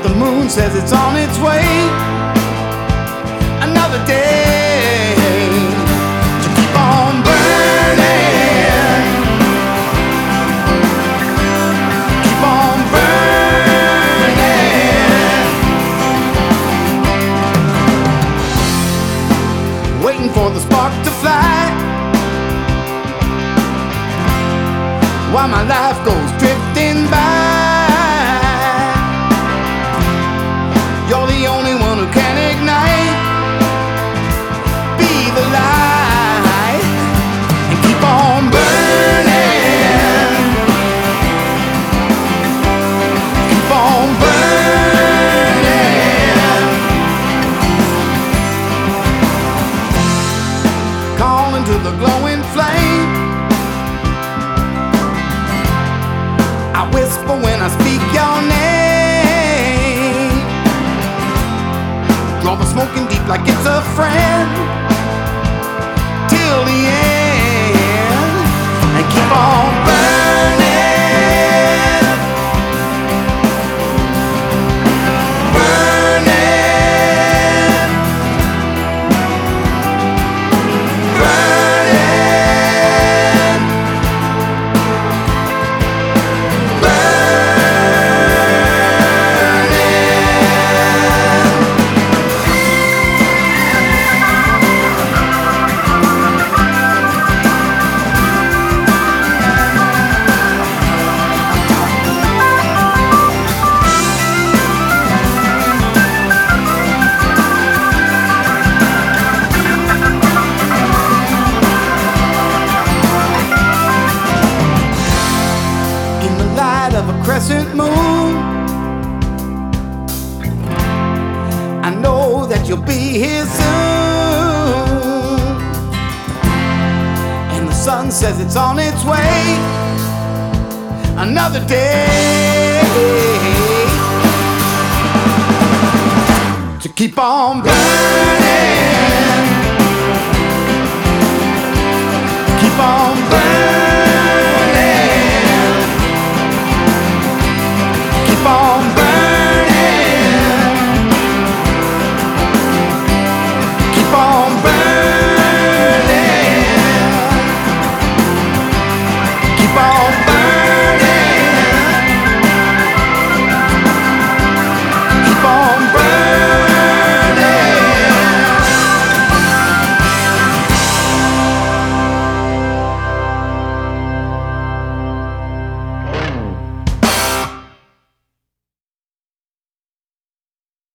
The moon says it's on its way. Another day to keep on burning. Keep on burning. Waiting for the spark to fly, while my life goes drifting by. You're the only one who can ignite, be the light, and keep on burning. Keep on burning. Calling to the glowing flame, I whisper when I speak your name. Draw the smoking deep like it's a friend till the end, and keep on burning. Burning. Burning. Of a crescent moon, I know that you'll be here soon, and the sun says it's on its way. Another day to keep on burning.